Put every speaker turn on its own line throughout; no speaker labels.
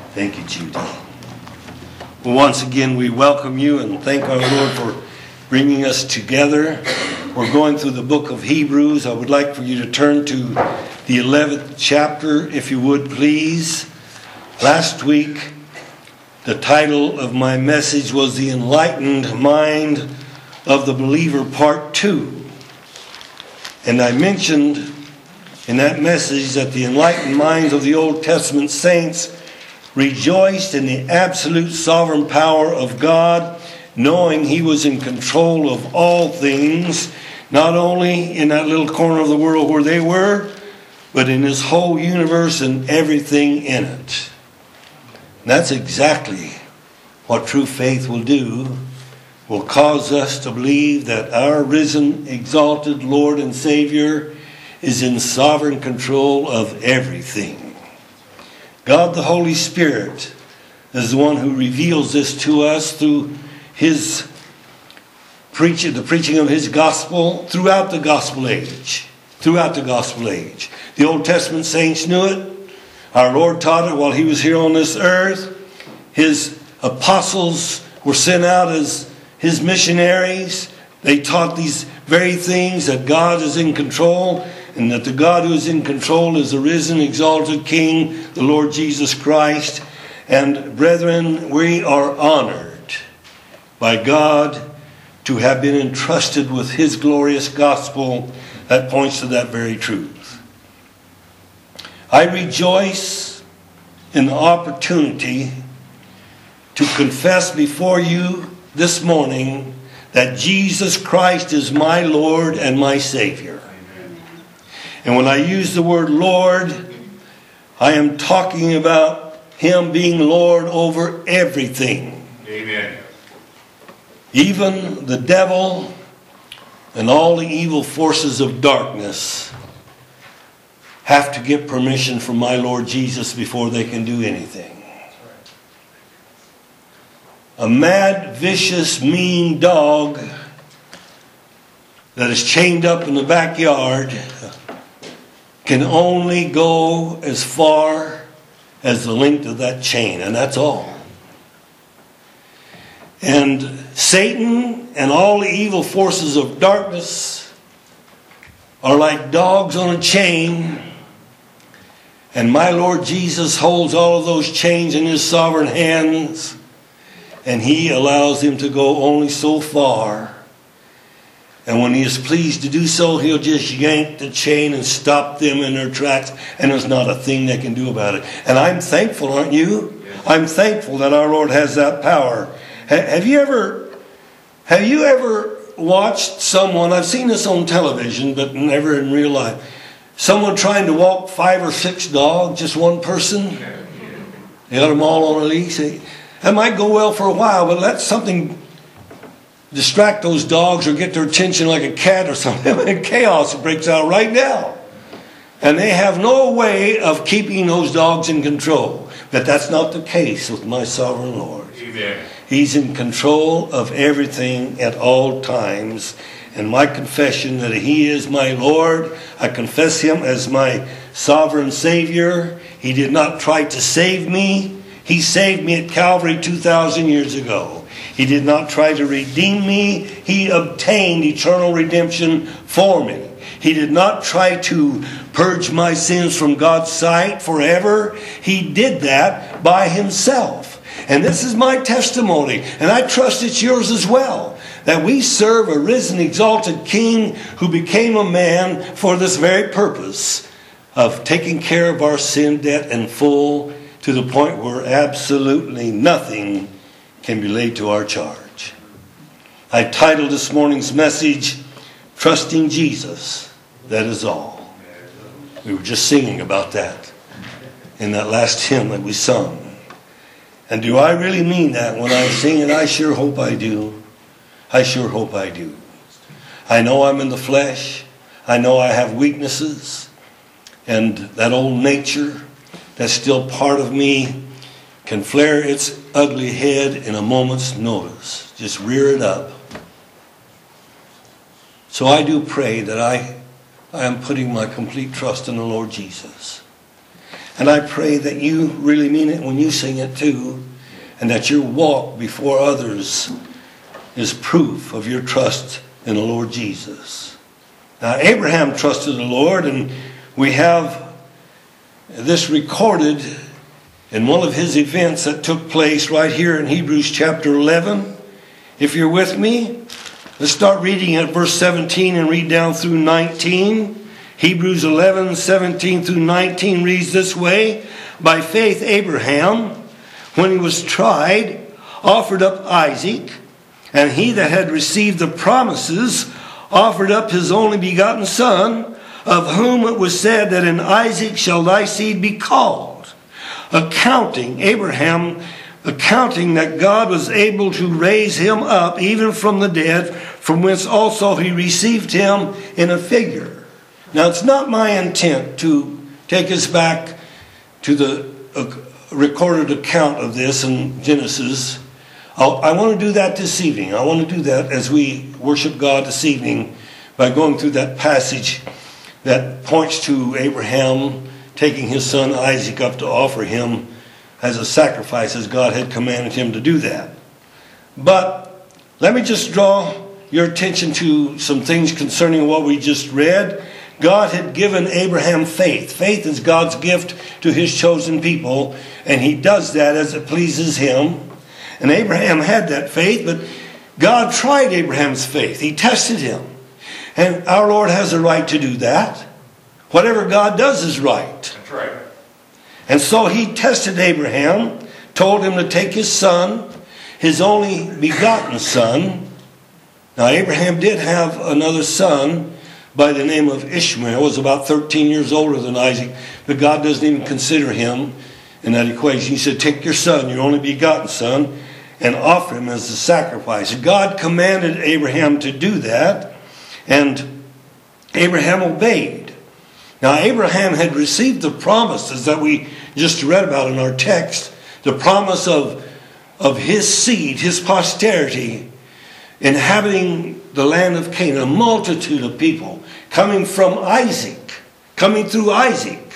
Thank you, Judy. Well, once again, we welcome you and thank our Lord for bringing us together. We're going through the book of Hebrews. I would like for you to turn to the 11th chapter, if you would, please. Last week, the title of my message was The Enlightened Mind of the Believer, Part 2. And I mentioned in that message that the enlightened minds of the Old Testament saints rejoiced in the absolute sovereign power of God, knowing He was in control of all things, not only in that little corner of the world where they were, but in His whole universe and everything in it. And that's exactly what true faith will do. Will cause us to believe that our risen, exalted Lord and Savior is in sovereign control of everything. God the Holy Spirit is the one who reveals this to us through His preaching, the preaching of His gospel throughout the gospel age. Throughout the gospel age. The Old Testament saints knew it. Our Lord taught it while He was here on this earth. His apostles were sent out as His missionaries. They taught these very things, that God is in control, and that the God who is in control is the risen, exalted King, the Lord Jesus Christ. And brethren, we are honored by God to have been entrusted with His glorious gospel that points to that very truth. I rejoice in the opportunity to confess before you this morning that Jesus Christ is my Lord and my Savior. And when I use the word Lord, I am talking about Him being Lord over everything.
Amen.
Even the devil and all the evil forces of darkness have to get permission from my Lord Jesus before they can do anything. A mad, vicious, mean dog that is chained up in the backyard can only go as far as the length of that chain, and that's all. And Satan and all the evil forces of darkness are like dogs on a chain, and my Lord Jesus holds all of those chains in His sovereign hands, and He allows them to go only so far. And when He is pleased to do so, He'll just yank the chain and stop them in their tracks. And there's not a thing they can do about it. And I'm thankful, aren't you? I'm thankful that our Lord has that power. Have you ever watched someone, I've seen this on television, but never in real life, someone trying to walk 5 or 6 dogs, just one person? They got them all on a leash. That might go well for a while, but let something distract those dogs or get their attention like a cat or something, and chaos breaks out right now. And they have no way of keeping those dogs in control. But that's not the case with my sovereign Lord.
Amen.
He's in control of everything at all times. And my confession that He is my Lord, I confess Him as my sovereign Savior. He did not try to save me. He saved me at Calvary 2,000 years ago. He did not try to redeem me. He obtained eternal redemption for me. He did not try to purge my sins from God's sight forever. He did that by Himself. And this is my testimony, and I trust it's yours as well, that we serve a risen, exalted King who became a man for this very purpose of taking care of our sin debt in full, to the point where absolutely nothing can be laid to our charge. I titled this morning's message, Trusting Jesus, That Is All. We were just singing about that in that last hymn that we sung. And do I really mean that when I sing it? I sure hope I do. I sure hope I do. I know I'm in the flesh. I know I have weaknesses. And that old nature that's still part of me can flare its ugly head in a moment's notice. Just rear it up. So I do pray that I am putting my complete trust in the Lord Jesus. And I pray that you really mean it when you sing it too, and that your walk before others is proof of your trust in the Lord Jesus. Now, Abraham trusted the Lord, and we have this recorded in one of his events that took place right here in Hebrews chapter 11. If you're with me, let's start reading at verse 17 and read down through 19. Hebrews 11, 17 through 19 reads this way. By faith Abraham, when he was tried, offered up Isaac, and he that had received the promises offered up his only begotten son, of whom it was said that in Isaac shall thy seed be called. Abraham accounting that God was able to raise him up even from the dead, from whence also he received him in a figure. Now, it's not my intent to take us back to the recorded account of this in Genesis. I want to do that this evening. I want to do that as we worship God this evening by going through that passage that points to Abraham taking his son Isaac up to offer him as a sacrifice, as God had commanded him to do that. But let me just draw your attention to some things concerning what we just read. God had given Abraham faith. Faith is God's gift to his chosen people, and he does that as it pleases him. And Abraham had that faith, but God tried Abraham's faith. He tested him. And our Lord has a right to do that. Whatever God does is right.
That's right.
And so he tested Abraham, told him to take his son, his only begotten son. Now, Abraham did have another son by the name of Ishmael. He was about 13 years older than Isaac, but God doesn't even consider him in that equation. He said, take your son, your only begotten son, and offer him as a sacrifice. God commanded Abraham to do that, and Abraham obeyed. Now, Abraham had received the promises that we just read about in our text, the promise of his seed, his posterity, inhabiting the land of Canaan, a multitude of people coming from Isaac, coming through Isaac.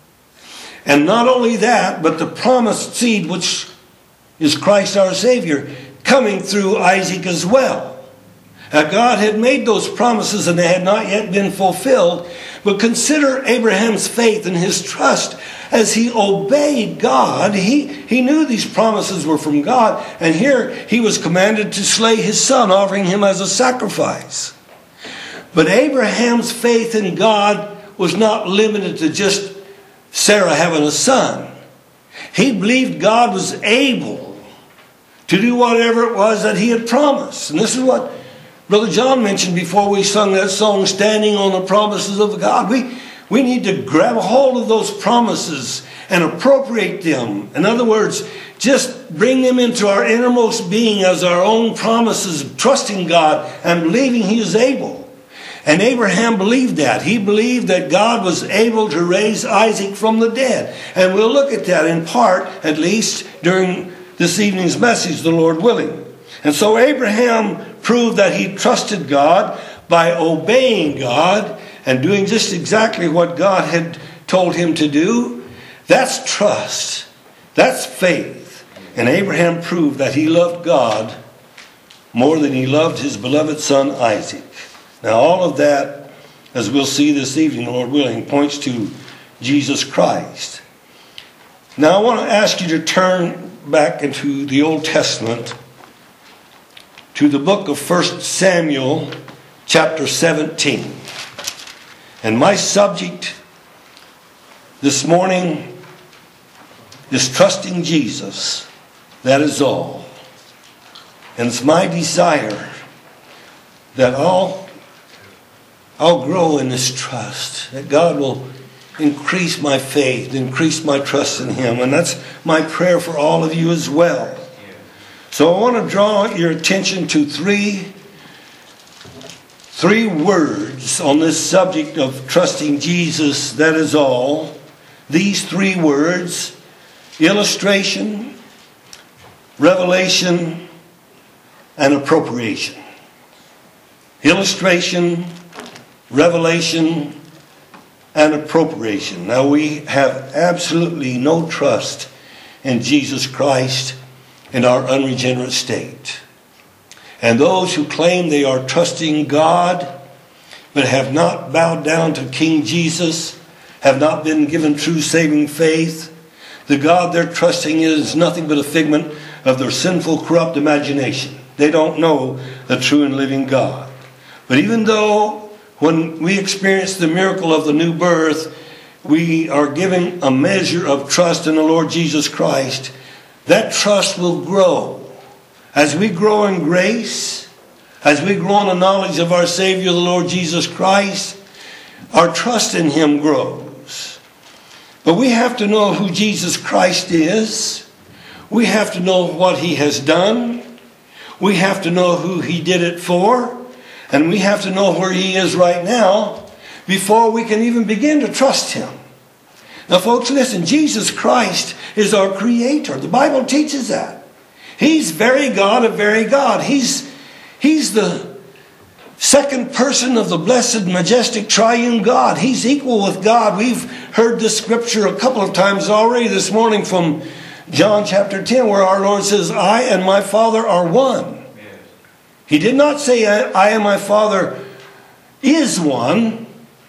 And not only that, but the promised seed, which is Christ our Savior, coming through Isaac as well. Now, God had made those promises and they had not yet been fulfilled. But consider Abraham's faith and his trust as he obeyed God. He knew these promises were from God. And here he was commanded to slay his son, offering him as a sacrifice. But Abraham's faith in God was not limited to just Sarah having a son. He believed God was able to do whatever it was that he had promised. And this is what Brother John mentioned before we sung that song, Standing on the Promises of God. We need to grab a hold of those promises and appropriate them. In other words, just bring them into our innermost being as our own promises, trusting God and believing he is able. And Abraham believed that. He believed that God was able to raise Isaac from the dead. And we'll look at that in part, at least, during this evening's message, the Lord willing. And so Abraham proved that he trusted God by obeying God and doing just exactly what God had told him to do. That's trust. That's faith. And Abraham proved that he loved God more than he loved his beloved son Isaac. Now, all of that, as we'll see this evening, Lord willing, points to Jesus Christ. Now, I want to ask you to turn back into the Old Testament to the book of 1 Samuel, chapter 17. And my subject this morning is trusting Jesus. That is all. And it's my desire that I'll grow in this trust, that God will increase my faith, increase my trust in him. And that's my prayer for all of you as well. So I want to draw your attention to three words on this subject of trusting Jesus. That is all. These three words: illustration, revelation, and appropriation. Illustration, revelation, and appropriation. Now, we have absolutely no trust in Jesus Christ in our unregenerate state. And those who claim they are trusting God but have not bowed down to King Jesus, have not been given true saving faith, the God they're trusting is nothing but a figment of their sinful, corrupt imagination. They don't know the true and living God. But even though when we experience the miracle of the new birth, we are giving a measure of trust in the Lord Jesus Christ, that trust will grow. As we grow in grace, as we grow in the knowledge of our Savior, the Lord Jesus Christ, our trust in Him grows. But we have to know who Jesus Christ is. We have to know what He has done. We have to know who He did it for. And we have to know where He is right now before we can even begin to trust Him. Now, folks, listen. Jesus Christ is our Creator. The Bible teaches that. He's very God of very God. He's the second person of the blessed, majestic, triune God. He's equal with God. We've heard this scripture a couple of times already this morning from John chapter 10, where our Lord says, I and my Father are one. He did not say, I and my Father is one.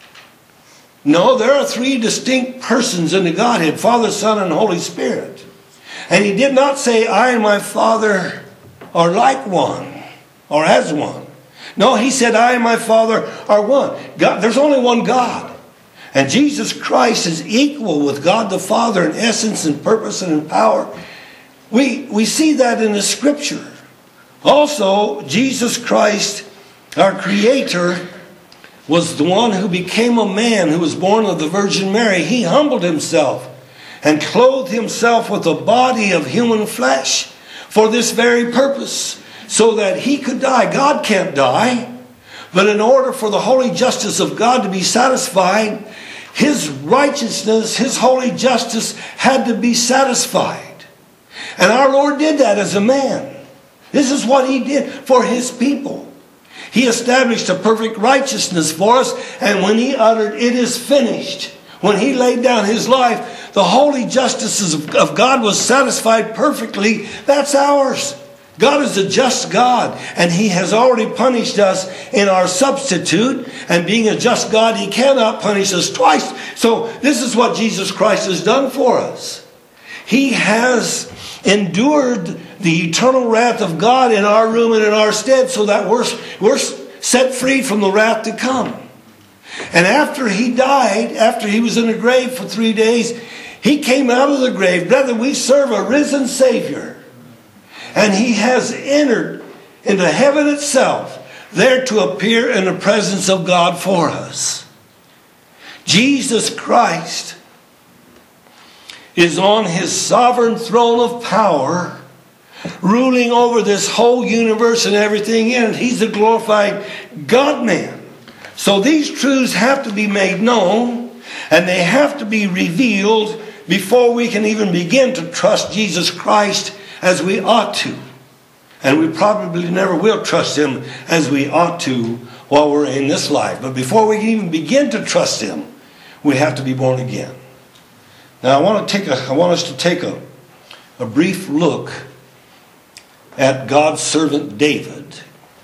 No, there are three distinct persons in the Godhead, Father, Son, and Holy Spirit. And He did not say, I and my Father are like one, or as one. No, He said, I and my Father are one. God, there's only one God. And Jesus Christ is equal with God the Father in essence and purpose and in power. We see that in the Scripture. Also, Jesus Christ, our Creator, was the one who became a man who was born of the Virgin Mary. He humbled Himself and clothed Himself with a body of human flesh for this very purpose, so that He could die. God can't die, but in order for the holy justice of God to be satisfied, His righteousness, His holy justice had to be satisfied. And our Lord did that as a man. This is what He did for His people. He established a perfect righteousness for us, and when He uttered, it is finished, when He laid down His life, the holy justice of God was satisfied perfectly. That's ours. God is a just God, and He has already punished us in our substitute, and being a just God, He cannot punish us twice. So this is what Jesus Christ has done for us. He has endured the eternal wrath of God in our room and in our stead, so that we're set free from the wrath to come. And after He died, after He was in the grave for 3 days, He came out of the grave. Brethren, we serve a risen Savior. And He has entered into heaven itself, there to appear in the presence of God for us. Jesus Christ is on His sovereign throne of power, ruling over this whole universe and everything in it. He's the glorified God-man. So these truths have to be made known, and they have to be revealed before we can even begin to trust Jesus Christ as we ought to. And we probably never will trust Him as we ought to while we're in this life. But before we can even begin to trust Him, we have to be born again. Now I want us to take a brief look at God's servant David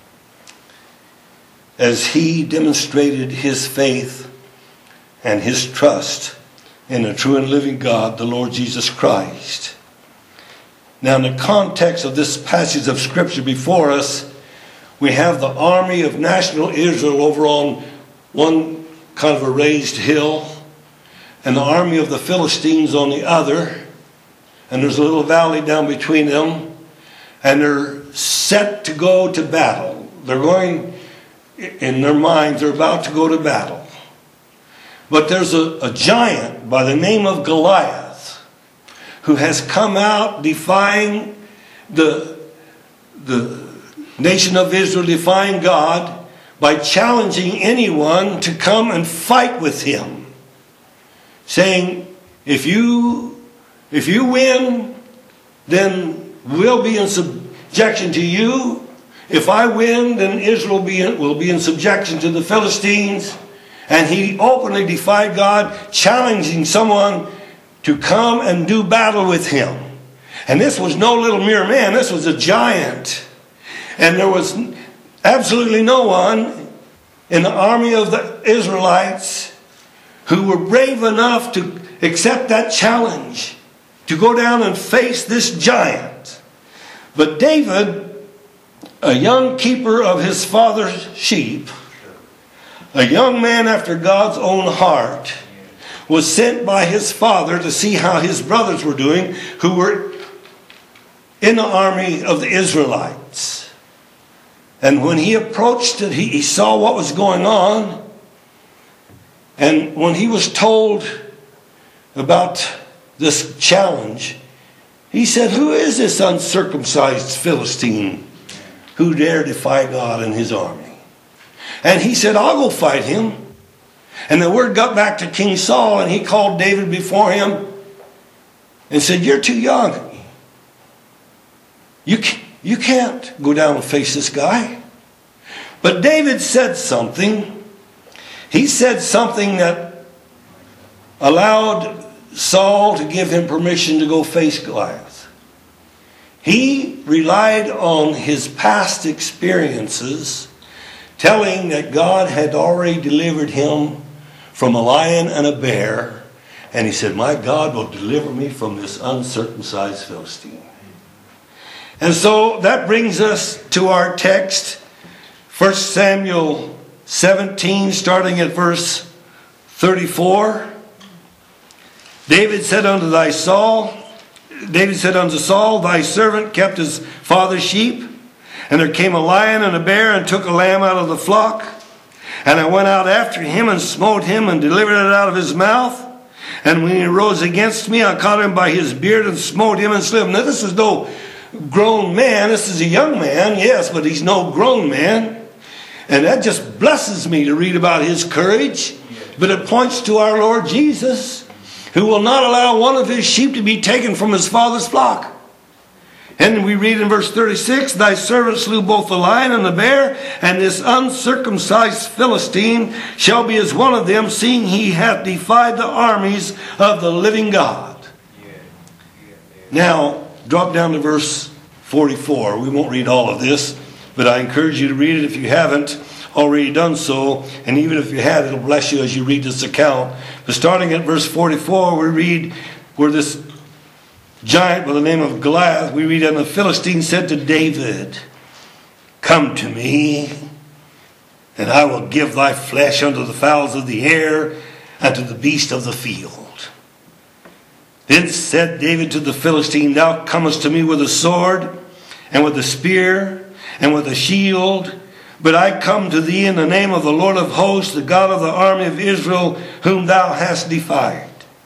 as he demonstrated his faith and his trust in the true and living God, the Lord Jesus Christ. Now, in the context of this passage of Scripture before us, we have the army of national Israel over on one kind of a raised hill, and the army of the Philistines on the other, and there's a little valley down between them, and they're set to go to battle. They're going, in their minds, they're about to go to battle. But there's a giant by the name of Goliath who has come out defying the nation of Israel, defying God, by challenging anyone to come and fight with him, saying, if you win, then we'll be in subjection to you. If I win, then Israel will be in subjection to the Philistines. And he openly defied God, challenging someone to come and do battle with him. And this was no little mere man. This was a giant. And there was absolutely no one in the army of the Israelites who were brave enough to accept that challenge, to go down and face this giant. But David, a young keeper of his father's sheep, a young man after God's own heart, was sent by his father to see how his brothers were doing, who were in the army of the Israelites. And when he approached it, he saw what was going on. And when he was told about this challenge, he said, "Who is this uncircumcised Philistine who dare defy God and his army?" And he said, "I'll go fight him." And the word got back to King Saul, and he called David before him and said, "You're too young. You can't go down and face this guy." But David said something. He said something that allowed Saul to give him permission to go face Goliath. He relied on his past experiences, telling that God had already delivered him from a lion and a bear. And he said, "My God will deliver me from this uncircumcised Philistine." And so that brings us to our text, 1 Samuel 17, starting at verse 34. David said unto Saul, "Thy servant kept his father's sheep. And there came a lion and a bear and took a lamb out of the flock. And I went out after him and smote him and delivered it out of his mouth. And when he rose against me, I caught him by his beard and smote him and slew him." Now this is no grown man. This is a young man, yes, but he's no grown man. And that just blesses me to read about his courage. But it points to our Lord Jesus, who will not allow one of his sheep to be taken from his father's flock. And we read in verse 36, "Thy servant slew both the lion and the bear, and this uncircumcised Philistine shall be as one of them, seeing he hath defied the armies of the living God." Now, drop down to verse 44. We won't read all of this, but I encourage you to read it if you haven't already done so. And even if you have, it'll bless you as you read this account. But starting at verse 44, we read where this giant by the name of Goliath, we read, "And the Philistine said to David, Come to me, and I will give thy flesh unto the fowls of the air, and to the beasts of the field." Then said David to the Philistine, "Thou comest to me with a sword, and with a spear, and with a shield, but I come to thee in the name of the Lord of hosts, the God of the army of Israel, whom thou hast defied.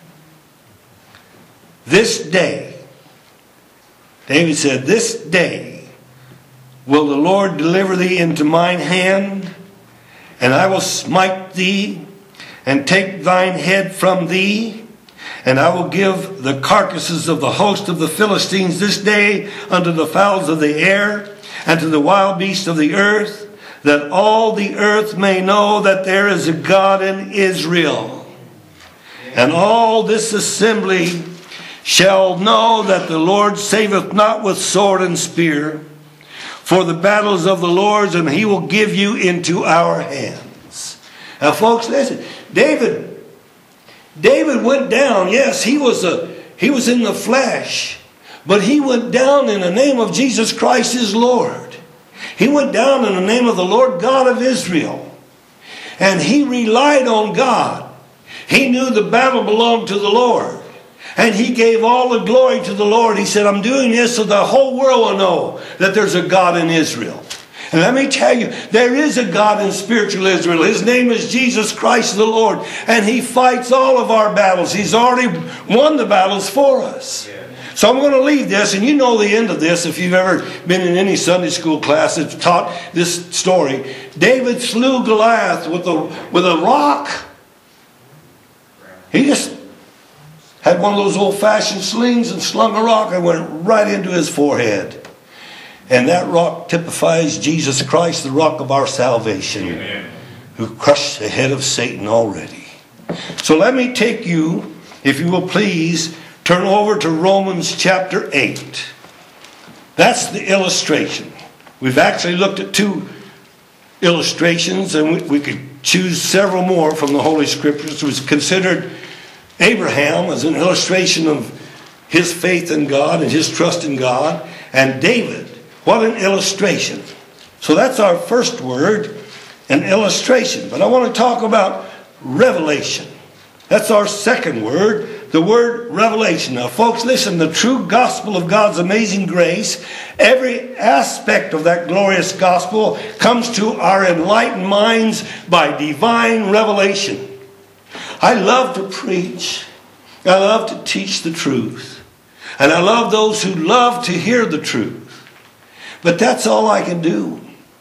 This day," David said, "this day will the Lord deliver thee into mine hand, and I will smite thee, and take thine head from thee, and I will give the carcasses of the host of the Philistines this day unto the fowls of the air, and to the wild beasts of the earth, that all the earth may know that there is a God in Israel. And all this assembly shall know that the Lord saveth not with sword and spear, for the battles of the Lord's, and he will give you into our hands." Now folks, listen, David went down. Yes, he was in the flesh, but he went down in the name of Jesus Christ his Lord. He went down in the name of the Lord God of Israel. And he relied on God. He knew the battle belonged to the Lord. And he gave all the glory to the Lord. He said, "I'm doing this so the whole world will know that there's a God in Israel." And let me tell you, there is a God in spiritual Israel. His name is Jesus Christ the Lord. And he fights all of our battles. He's already won the battles for us. So I'm going to leave this, and you know the end of this if you've ever been in any Sunday school class that's taught this story. David slew Goliath with a rock. He just had one of those old-fashioned slings and slung a rock and went right into his forehead. And that rock typifies Jesus Christ, the rock of our salvation.
Amen.
who crushed the head of Satan already. So let me take you, if you will please, turn over to Romans chapter 8. That's the illustration. We've actually looked at 2 illustrations, and we could choose several more from the Holy Scriptures. It was considered Abraham as an illustration of his faith in God and his trust in God. And David, what an illustration. So that's our first word, an illustration. But I want to talk about revelation. That's our second word, the word revelation. Now, folks, listen, the true gospel of God's amazing grace, every aspect of that glorious gospel comes to our enlightened minds by divine revelation. I love to preach. I love to teach the truth. And I love those who love to hear the truth. But that's all I can do.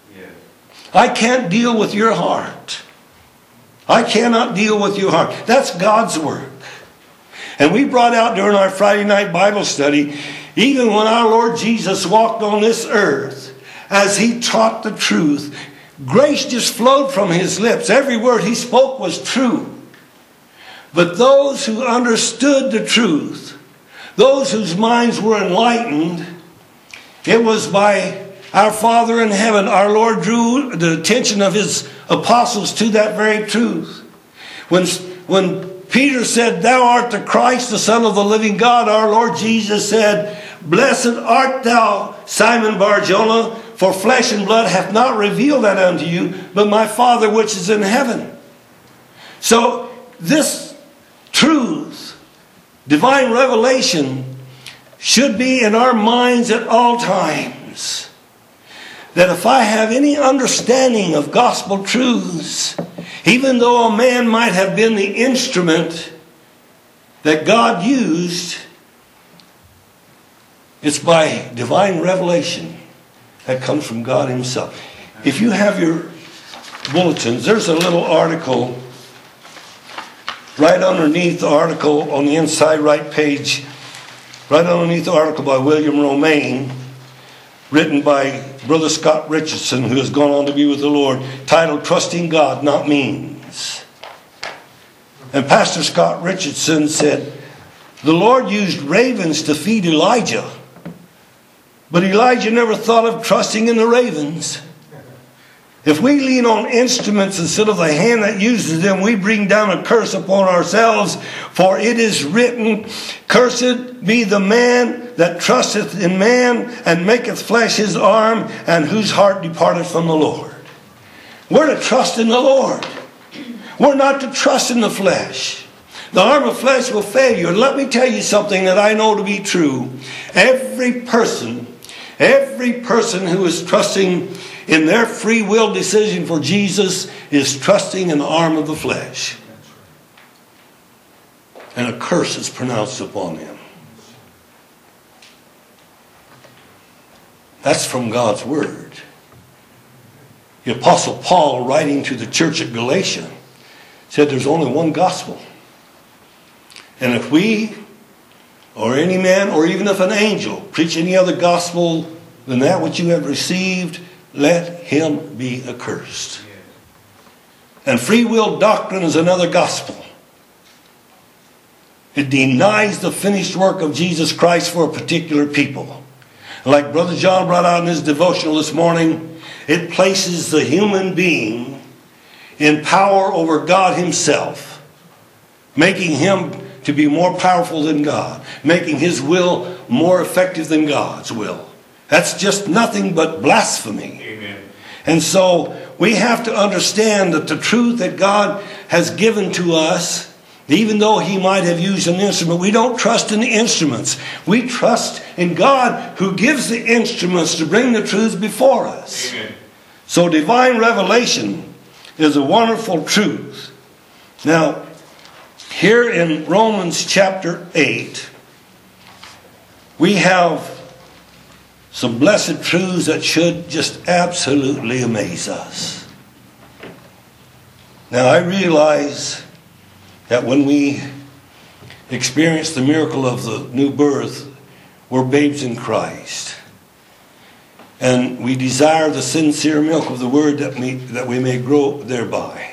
I can't deal with your heart. I cannot deal with your heart. That's God's work. And we brought out during our Friday night Bible study, even when our Lord Jesus walked on this earth, as he taught the truth, grace just flowed from his lips. Every word he spoke was true. But those who understood the truth, those whose minds were enlightened, it was by our Father in heaven. Our Lord drew the attention of his apostles to that very truth. When Peter said, "Thou art the Christ, the Son of the living God," our Lord Jesus said, "Blessed art thou, Simon Bar-Jonah, for flesh and blood hath not revealed that unto you, but my Father which is in heaven." So this truth, divine revelation, should be in our minds at all times. That if I have any understanding of gospel truths, even though a man might have been the instrument that God used, it's by divine revelation that comes from God himself. If you have your bulletins, there's a little article right underneath the article on the inside right page, right underneath the article by William Romaine, written by Brother Scott Richardson, who has gone on to be with the Lord, titled "Trusting God, Not Means." And Pastor Scott Richardson said, the Lord used ravens to feed Elijah, but Elijah never thought of trusting in the ravens. If we lean on instruments instead of the hand that uses them, we bring down a curse upon ourselves. For it is written, "Cursed be the man that trusteth in man, and maketh flesh his arm, and whose heart departeth from the Lord." We're to trust in the Lord. We're not to trust in the flesh. The arm of flesh will fail you. And let me tell you something that I know to be true. Every person who is trusting in their free will decision for Jesus is trusting in the arm of the flesh. And a curse is pronounced upon them. That's from God's word. The Apostle Paul, writing to the church at Galatia, said there's only one gospel. And if we, or any man, or even if an angel, preach any other gospel than that which you have received, let him be accursed. And free will doctrine is another gospel. It denies the finished work of Jesus Christ for a particular people. Like Brother John brought out in his devotional this morning, it places the human being in power over God himself, making him to be more powerful than God, making his will more effective than God's will. That's just nothing but blasphemy. Amen. And so we have to understand that the truth that God has given to us, even though he might have used an instrument, we don't trust in the instruments. We trust in God who gives the instruments to bring the truth before us. Amen. So divine revelation is a wonderful truth. Now, here in Romans chapter 8, we have some blessed truths that should just absolutely amaze us. Now, I realize that when we experience the miracle of the new birth, we're babes in Christ. And we desire the sincere milk of the word that we may grow thereby.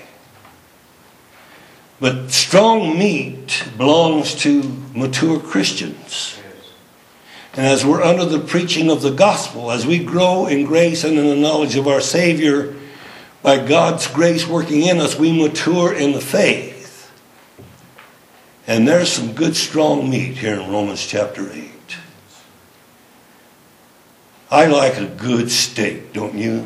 But strong meat belongs to mature Christians. And as we're under the preaching of the gospel, as we grow in grace and in the knowledge of our Savior, by God's grace working in us, we mature in the faith. And there's some good strong meat here in Romans chapter 8. I like a good steak, don't you?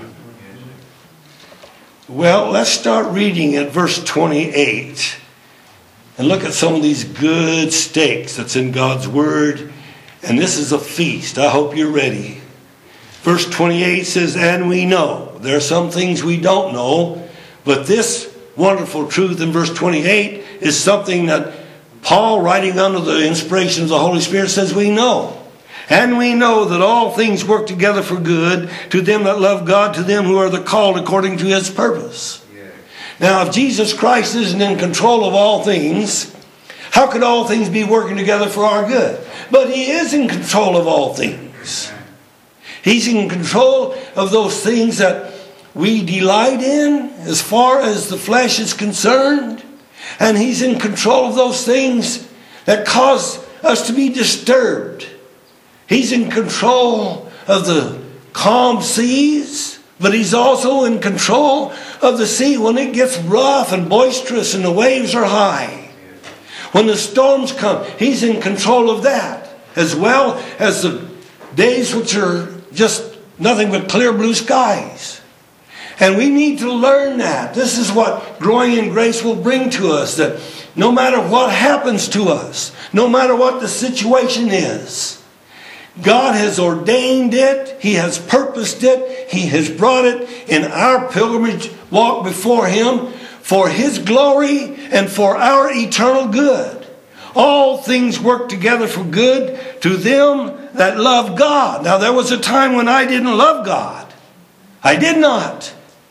Well, let's start reading at verse 28 and look at some of these good steaks that's in God's Word. And this is a feast. I hope you're ready. Verse 28 says, and we know. There are some things we don't know, but this wonderful truth in verse 28 is something that Paul, writing under the inspiration of the Holy Spirit, says we know. And we know that all things work together for good to them that love God, to them who are the called according to His purpose. Yeah. Now, if Jesus Christ isn't in control of all things, how could all things be working together for our good? But He is in control of all things. He's in control of those things that we delight in as far as the flesh is concerned. And He's in control of those things that cause us to be disturbed. He's in control of the calm seas, but He's also in control of the sea when it gets rough and boisterous and the waves are high. When the storms come, He's in control of that, as well as the days which are just nothing but clear blue skies. And we need to learn that. This is what growing in grace will bring to us, that no matter what happens to us, no matter what the situation is, God has ordained it. He has purposed it. He has brought it in our pilgrimage walk before Him for His glory and for our eternal good. All things work together for good to them that love God. Now, there was a time when I didn't love God. I did not.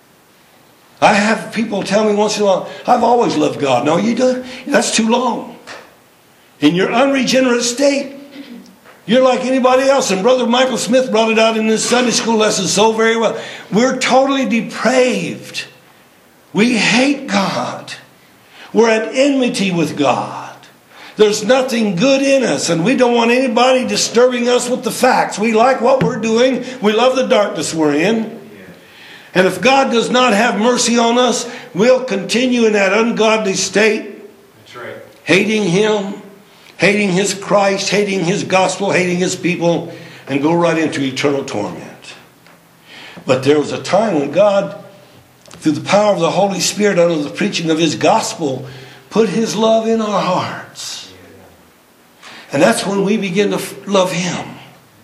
I have people tell me once in a while, I've always loved God. No, you do. That's too long. In your unregenerate state, you're like anybody else. And Brother Michael Smith brought it out in his Sunday school lesson so very well. We're totally depraved. We hate God. We're at enmity with God. There's nothing good in us, and we don't want anybody disturbing us with the facts. We like what we're doing. We love the darkness we're in. And if God does not have mercy on us, we'll continue in that ungodly state. That's right. Hating Him, hating His Christ, hating His gospel, hating His people, and go right into eternal torment. But there was a time when God, through the power of the Holy Spirit, under the preaching of His gospel, put His love in our hearts. And that's when we begin to love Him.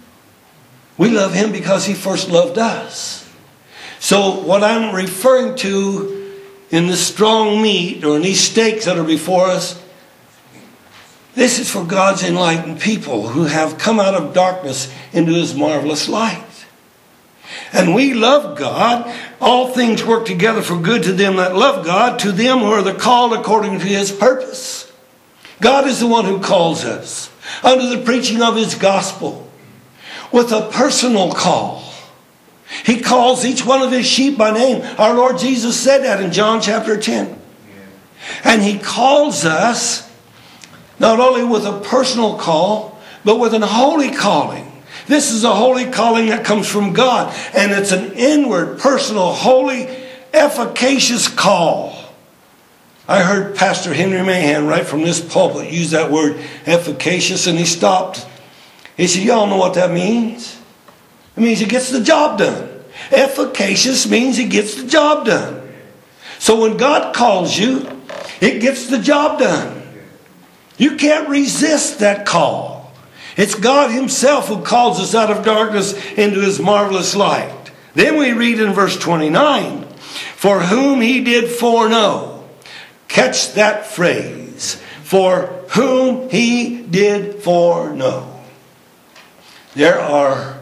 We love Him because He first loved us. So what I'm referring to in the strong meat or in these steaks that are before us, this is for God's enlightened people who have come out of darkness into His marvelous light. And we love God. All things work together for good to them that love God, to them who are the called according to His purpose. God is the one who calls us under the preaching of His gospel with a personal call. He calls each one of His sheep by name. Our Lord Jesus said that in John chapter 10. And He calls us not only with a personal call, but with an holy calling. This is a holy calling that comes from God. And it's an inward, personal, holy, efficacious call. I heard Pastor Henry Mahan right from this pulpit use that word efficacious, and he stopped. He said, y'all know what that means? It means it gets the job done. Efficacious means it gets the job done. So when God calls you, it gets the job done. You can't resist that call. It's God Himself who calls us out of darkness into His marvelous light. Then we read in verse 29, for whom He did foreknow. Catch that phrase. For whom He did foreknow. There are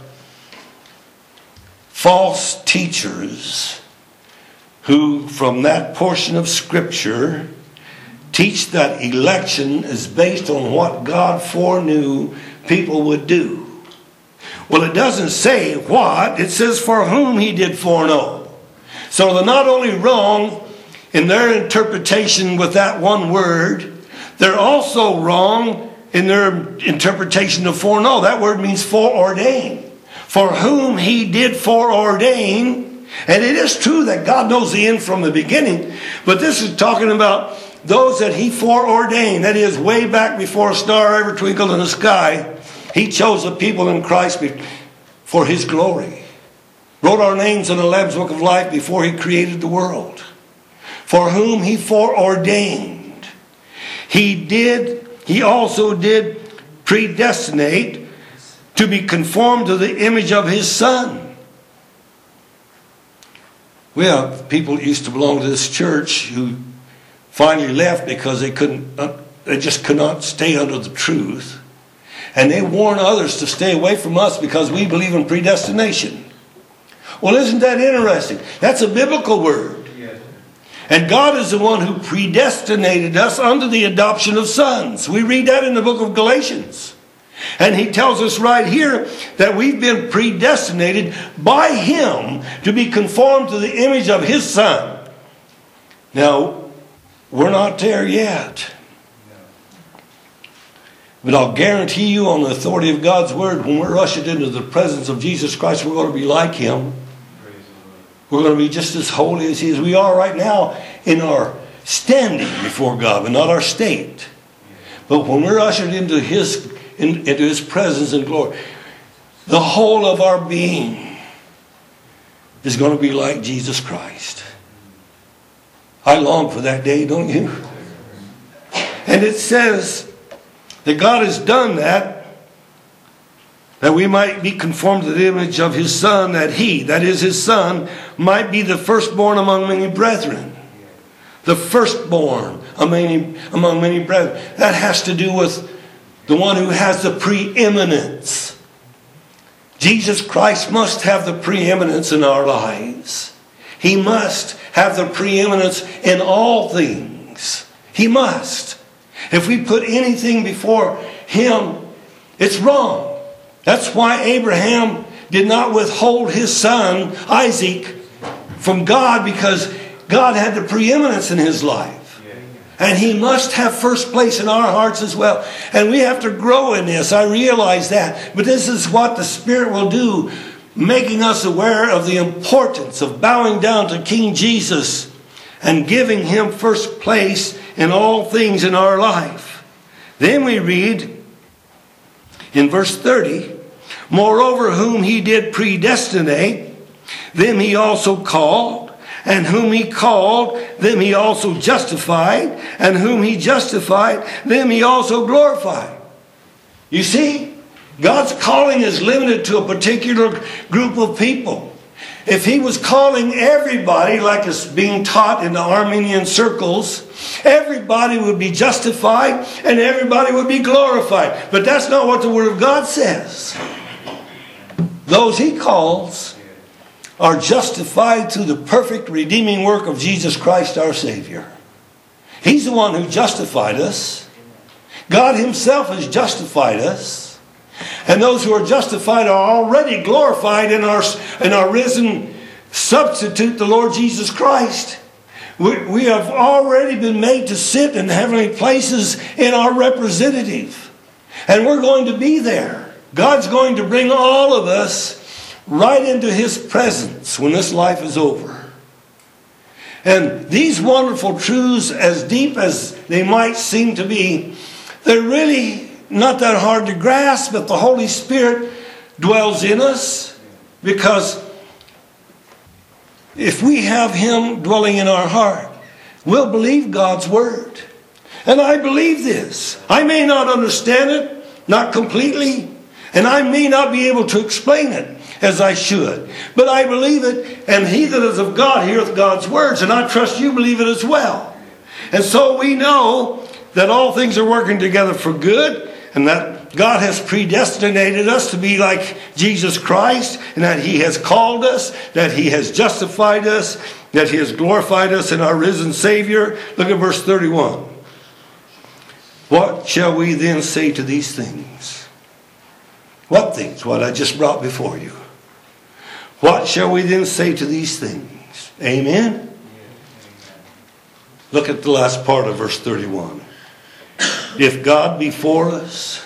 false teachers who, from that portion of Scripture, teach that election is based on what God foreknew people would do. Well, it doesn't say what. It says for whom he did foreknow. So they're not only wrong in their interpretation with that one word, they're also wrong in their interpretation of foreknow. That word means foreordain. For whom he did foreordain. And it is true that God knows the end from the beginning. But this is talking about those that he foreordained. That is, way back before a star ever twinkled in the sky. He chose the people in Christ for his glory. Wrote our names in the Lamb's Book of Life before he created the world. For whom he foreordained. He also did predestinate to be conformed to the image of his Son. We have people who used to belong to this church who finally left because they just could not stay under the truth. And they warn others to stay away from us because we believe in predestination. Well, isn't that interesting? That's a biblical word. And God is the one who predestinated us unto the adoption of sons. We read that in the book of Galatians. And he tells us right here that we've been predestinated by him to be conformed to the image of his Son. Now, we're not there yet. But I'll guarantee you on the authority of God's word, when we're ushered into the presence of Jesus Christ, we're going to be like him. We're going to be just as holy as he is. We are right now in our standing before God, but not our state. But when we're ushered into his presence and glory, the whole of our being is going to be like Jesus Christ. I long for that day, don't you? And it says that God has done that we might be conformed to the image of his Son, that he, that is his Son, might be the firstborn among many brethren. The firstborn among many brethren. That has to do with the one who has the preeminence. Jesus Christ must have the preeminence in our lives. He must have the preeminence in all things. He must. If we put anything before him, it's wrong. That's why Abraham did not withhold his son, Isaac, from God, because God had the preeminence in his life. And he must have first place in our hearts as well. And we have to grow in this. I realize that. But this is what the Spirit will do, making us aware of the importance of bowing down to King Jesus and giving him first place in all things in our life. Then we read in verse 30, moreover, whom he did predestinate, them he also called. And whom he called, them he also justified. And whom he justified, them he also glorified. You see, God's calling is limited to a particular group of people. If he was calling everybody, like it's being taught in the Armenian circles, everybody would be justified and everybody would be glorified. But that's not what the Word of God says. Those he calls are justified through the perfect redeeming work of Jesus Christ our Savior. He's the one who justified us. God himself has justified us. And those who are justified are already glorified in our risen substitute, the Lord Jesus Christ. We have already been made to sit in heavenly places in our representative. And we're going to be there. God's going to bring all of us right into his presence when this life is over. And these wonderful truths, as deep as they might seem to be, they're really not that hard to grasp if the Holy Spirit dwells in us. Because if we have him dwelling in our heart, we'll believe God's word. And I believe this. I may not understand it, not completely, and I may not be able to explain it as I should. But I believe it, and he that is of God heareth God's words, and I trust you believe it as well. And so we know that all things are working together for good, and that God has predestinated us to be like Jesus Christ, and that he has called us, that he has justified us, that he has glorified us in our risen Savior. Look at verse 31. What shall we then say to these things? What things? What I just brought before you. What shall we then say to these things? Amen? Look at the last part of verse 31. If God be for us,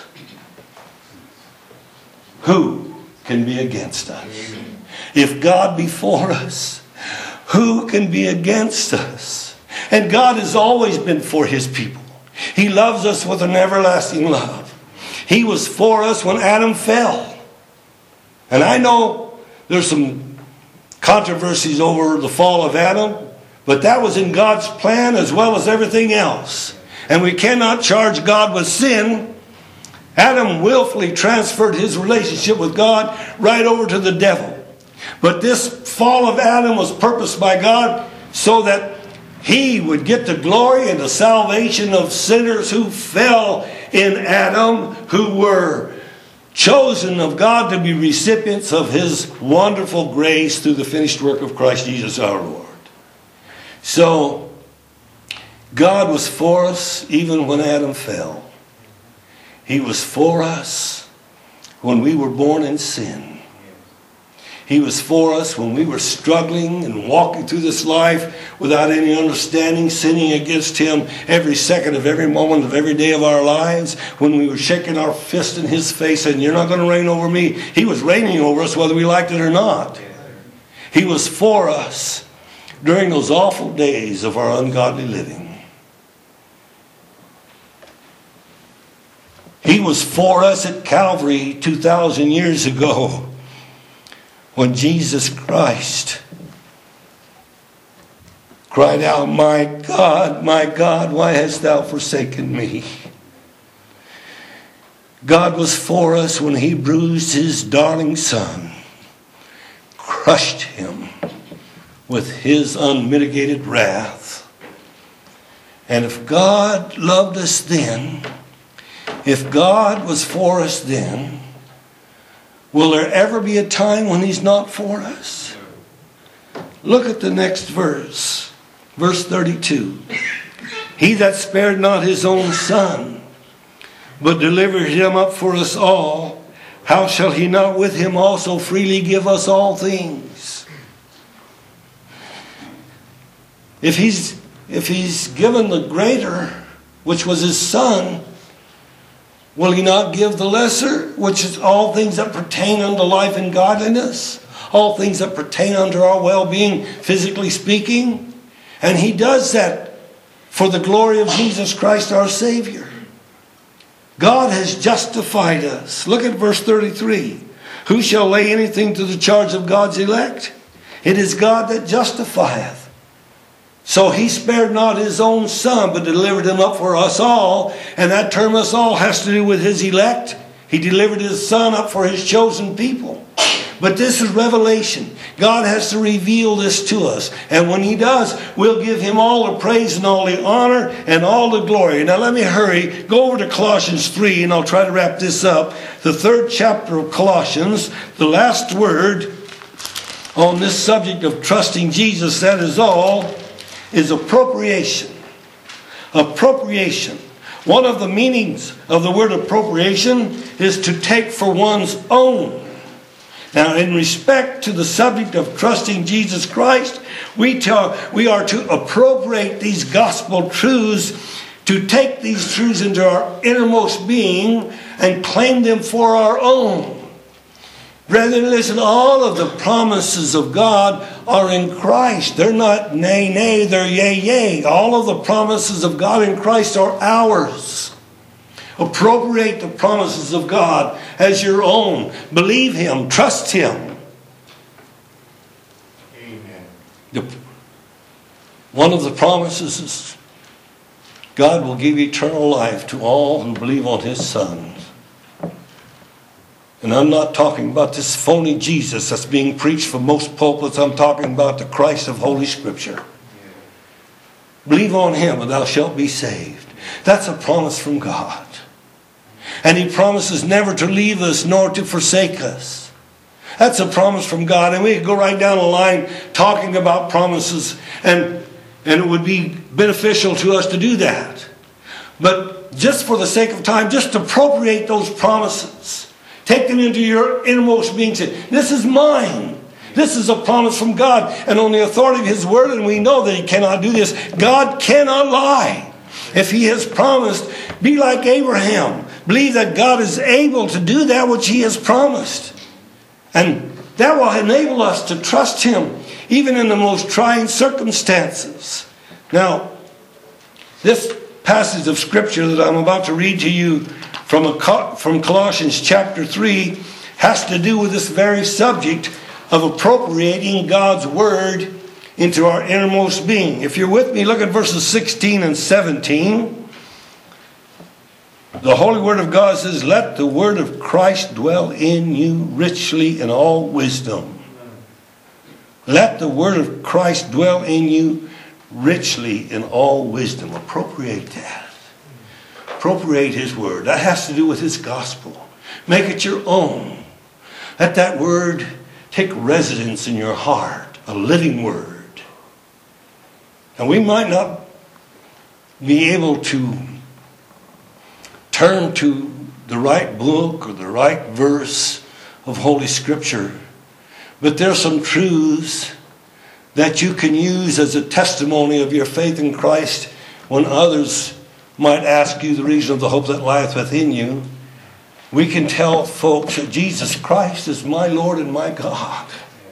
who can be against us? If God be for us, who can be against us? And God has always been for His people. He loves us with an everlasting love. He was for us when Adam fell. And I know there's some controversies over the fall of Adam, but that was in God's plan as well as everything else. And we cannot charge God with sin. Adam willfully transferred his relationship with God right over to the devil. But this fall of Adam was purposed by God so that He would get the glory and the salvation of sinners who fell in Adam, who were chosen of God to be recipients of His wonderful grace through the finished work of Christ Jesus our Lord. So, God was for us even when Adam fell. He was for us when we were born in sin. He was for us when we were struggling and walking through this life without any understanding, sinning against Him every second of every moment of every day of our lives. When we were shaking our fist in His face saying, "You're not going to reign over me." He was reigning over us whether we liked it or not. He was for us during those awful days of our ungodly living. He was for us at Calvary 2,000 years ago, when Jesus Christ cried out, my God, why hast thou forsaken me?" God was for us when He bruised His darling Son, crushed Him with His unmitigated wrath. And if God loved us then, if God was for us then, will there ever be a time when He's not for us? Look at the next verse. Verse 32. He that spared not His own Son, but delivered Him up for us all, how shall He not with Him also freely give us all things? If He's given the greater, which was His Son, will He not give the lesser, which is all things that pertain unto life and godliness? All things that pertain unto our well-being, physically speaking? And He does that for the glory of Jesus Christ our Savior. God has justified us. Look at verse 33. Who shall lay anything to the charge of God's elect? It is God that justifieth. So He spared not His own Son, but delivered Him up for us all. And that term "us all" has to do with His elect. He delivered His Son up for His chosen people. But this is revelation. God has to reveal this to us. And when He does, we'll give Him all the praise and all the honor and all the glory. Now let me hurry. Go over to Colossians 3 and I'll try to wrap this up. The 3rd chapter of Colossians, the last word on this subject of trusting Jesus, that is all, is appropriation. Appropriation. One of the meanings of the word appropriation is to take for one's own. Now, in respect to the subject of trusting Jesus Christ, we are to appropriate these gospel truths, to take these truths into our innermost being and claim them for our own. Brethren, listen, all of the promises of God are in Christ. They're not nay, nay, they're yea, yea. All of the promises of God in Christ are ours. Appropriate the promises of God as your own. Believe Him. Trust Him. Amen. One of the promises is God will give eternal life to all who believe on His Son. And I'm not talking about this phony Jesus that's being preached from most pulpits. I'm talking about the Christ of Holy Scripture. Believe on Him and thou shalt be saved. That's a promise from God. And He promises never to leave us nor to forsake us. That's a promise from God. And we could go right down the line talking about promises, and it would be beneficial to us to do that. But just for the sake of time, just appropriate those promises. Take them into your innermost being. Say, this is mine. This is a promise from God. And on the authority of His Word, and we know that He cannot do this. God cannot lie. If He has promised, be like Abraham. Believe that God is able to do that which He has promised. And that will enable us to trust Him even in the most trying circumstances. Now, this passage of Scripture that I'm about to read to you from Colossians chapter 3 has to do with this very subject of appropriating God's Word into our innermost being. If you're with me, look at verses 16 and 17. The Holy Word of God says, let the Word of Christ dwell in you richly in all wisdom. Let the Word of Christ dwell in you richly in all wisdom. Appropriate that. Appropriate His Word. That has to do with His gospel. Make it your own. Let that Word take residence in your heart. A living Word. And we might not be able to turn to the right book or the right verse of Holy Scripture. But there are some truths that you can use as a testimony of your faith in Christ when others might ask you the reason of the hope that lieth within you. We can tell folks that Jesus Christ is my Lord and my God.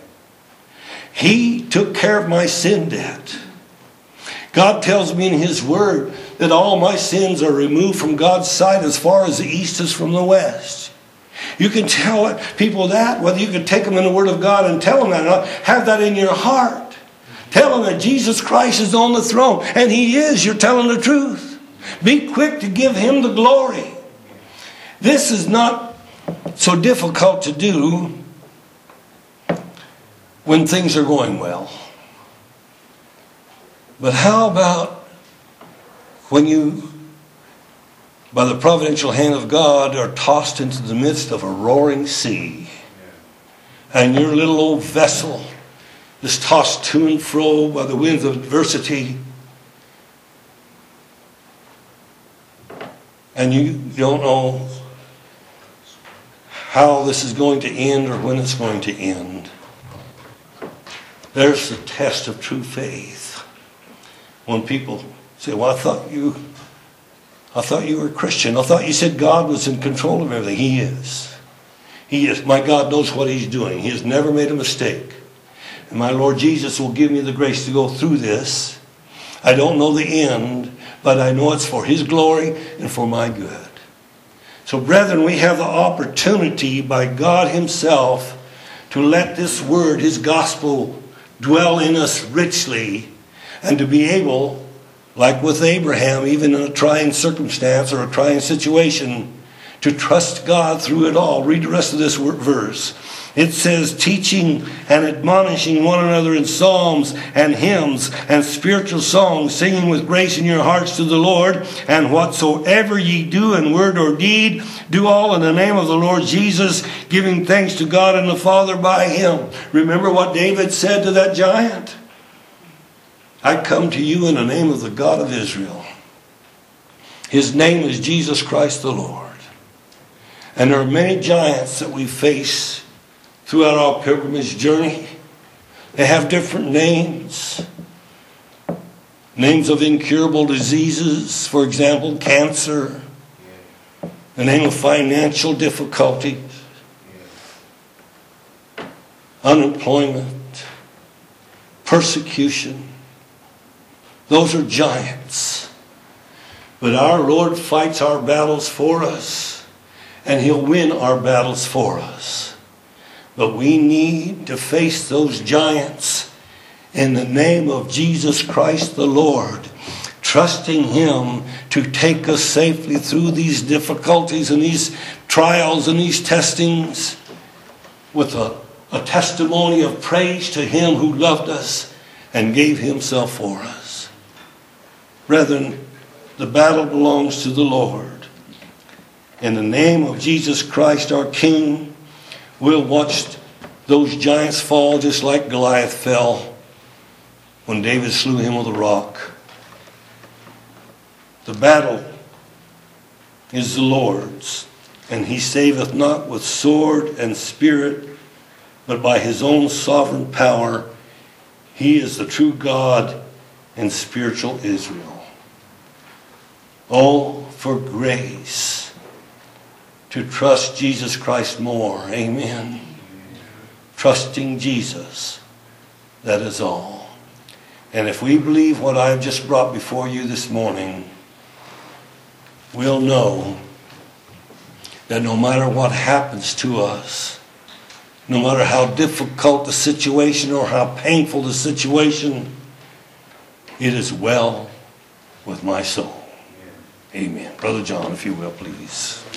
He took care of my sin debt. God tells me in His Word that all my sins are removed from God's sight as far as the east is from the west. You can tell people that, whether you can take them in the Word of God and tell them that or not. Have that in your heart. Tell them that Jesus Christ is on the throne. And He is. You're telling the truth. Be quick to give Him the glory. This is not so difficult to do when things are going well. But how about when you, by the providential hand of God, are tossed into the midst of a roaring sea, and your little old vessel is tossed to and fro by the winds of adversity, and you don't know how this is going to end or when it's going to end? There's the test of true faith. When people say, well, I thought you were a Christian. I thought you said God was in control of everything. He is. He is. My God knows what He's doing. He has never made a mistake. And my Lord Jesus will give me the grace to go through this. I don't know the end, but I know it's for His glory and for my good. So, brethren, we have the opportunity by God Himself to let this Word, His gospel, dwell in us richly, and to be able, like with Abraham, even in a trying circumstance or a trying situation, to trust God through it all. Read the rest of this verse. It says, teaching and admonishing one another in psalms and hymns and spiritual songs, singing with grace in your hearts to the Lord. And whatsoever ye do in word or deed, do all in the name of the Lord Jesus, giving thanks to God and the Father by Him. Remember what David said to that giant? I come to you in the name of the God of Israel. His name is Jesus Christ the Lord. And there are many giants that we face throughout our pilgrimage journey. They have different names. Names of incurable diseases, for example, cancer. The name of financial difficulties. Unemployment. Persecution. Those are giants. But our Lord fights our battles for us, and He'll win our battles for us. But we need to face those giants in the name of Jesus Christ the Lord, trusting Him to take us safely through these difficulties and these trials and these testings with a testimony of praise to Him who loved us and gave Himself for us. Brethren, the battle belongs to the Lord. In the name of Jesus Christ, our King, we'll watch those giants fall just like Goliath fell when David slew him with a rock. The battle is the Lord's. And he saveth not with sword and spirit, but by his own sovereign power. He is the true God and spiritual Israel. Oh, for grace to trust Jesus Christ more. Amen. Trusting Jesus, that is all. And if we believe what I've just brought before you this morning, we'll know that no matter what happens to us, no matter how difficult the situation or how painful the situation, it is well with my soul. Amen. Brother John, if you will, please.